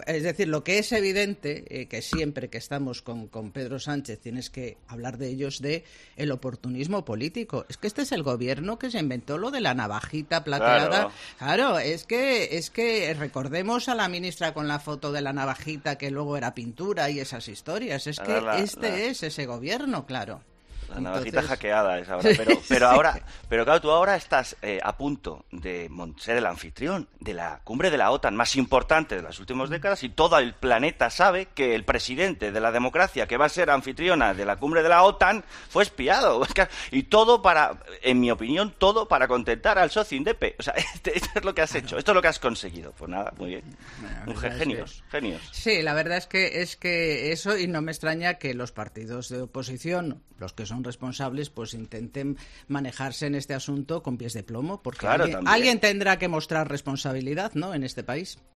es decir, lo que es evidente, que siempre que estamos con Pedro Sánchez tienes que hablar de ellos, de el oportunismo político. Es que este es el gobierno que se inventó lo de la navajita plateada. Claro, es que recordemos a la ministra con la foto de la navajita que luego era pintura y esas historias. Es que es ese gobierno, claro. La navajita hackeada es ahora, pero claro, tú ahora estás a punto de ser el anfitrión de la cumbre de la OTAN más importante de las últimas décadas y todo el planeta sabe que el presidente de la democracia que va a ser anfitriona de la cumbre de la OTAN fue espiado. Y todo en mi opinión, todo para contentar al socio indepe. O sea, esto es lo que has hecho, esto es lo que has conseguido. Pues nada, muy bien. Genios. Sí, la verdad es que eso, y no me extraña que los partidos de oposición, los que son responsables, pues intenten manejarse en este asunto con pies de plomo, porque alguien tendrá que mostrar responsabilidad, ¿no?, en este país.